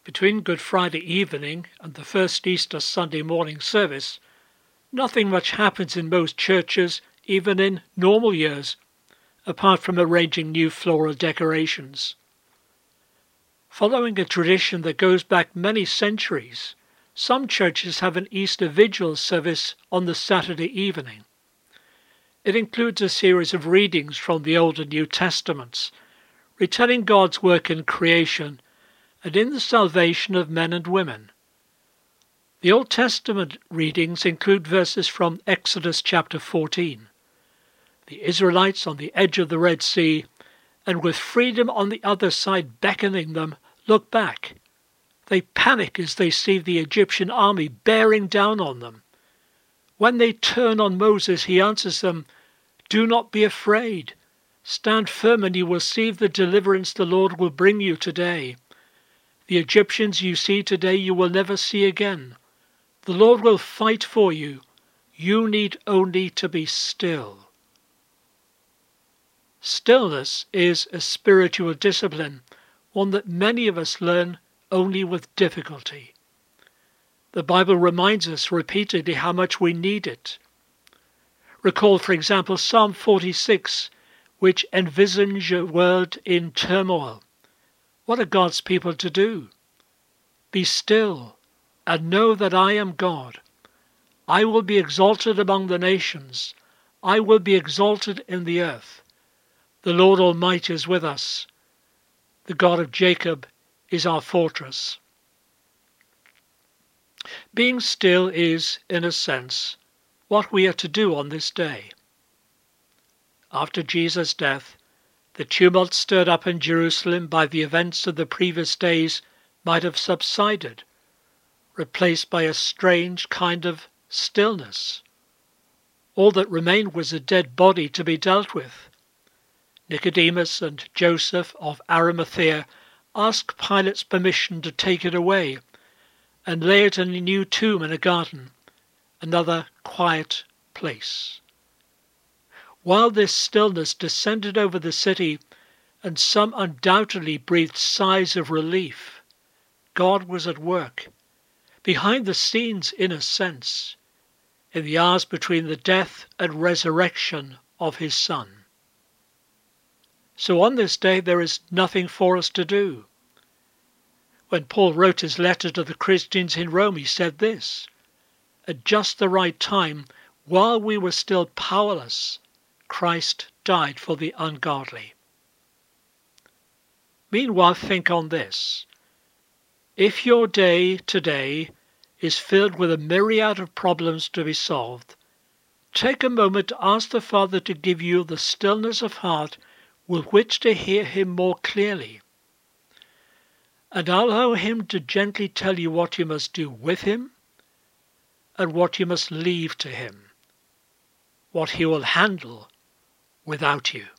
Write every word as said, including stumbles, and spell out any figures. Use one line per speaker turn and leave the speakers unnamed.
Between Good Friday evening and the first Easter Sunday morning service, nothing much happens in most churches, even in normal years, apart from arranging new floral decorations. Following a tradition that goes back many centuries, some churches have an Easter Vigil service on the Saturday evening. It includes a series of readings from the Old and New Testaments, retelling God's work in creation and in the salvation of men and women. The Old Testament readings include verses from Exodus chapter fourteen. The Israelites on the edge of the Red Sea, and with freedom on the other side beckoning them, look back. They panic as they see the Egyptian army bearing down on them. When they turn on Moses, he answers them, "Do not be afraid. Stand firm and you will see the deliverance the Lord will bring you today. The Egyptians you see today you will never see again. The Lord will fight for you. You need only to be still." Stillness is a spiritual discipline, one that many of us learn only with difficulty. The Bible reminds us repeatedly how much we need it. Recall, for example, Psalm forty-six, which envisage a world in turmoil. What are God's people to do? Be still and know that I am God. I will be exalted among the nations. I will be exalted in the earth. The Lord Almighty is with us. The God of Jacob is our fortress. Being still is, in a sense, what we are to do on this day. After Jesus' death, the tumult stirred up in Jerusalem by the events of the previous days might have subsided, replaced by a strange kind of stillness. All that remained was a dead body to be dealt with. Nicodemus and Joseph of Arimathea asked Pilate's permission to take it away and lay it in a new tomb in a garden, another quiet place. While this stillness descended over the city, and some undoubtedly breathed sighs of relief, God was at work, behind the scenes in a sense, in the hours between the death and resurrection of his Son. So on this day there is nothing for us to do. When Paul wrote his letter to the Christians in Rome, he said this, "At just the right time, while we were still powerless, Christ died for the ungodly." Meanwhile, think on this. If your day today is filled with a myriad of problems to be solved, take a moment to ask the Father to give you the stillness of heart with which to hear him more clearly, and allow him to gently tell you what you must do with him and what you must leave to him, what he will handle without you.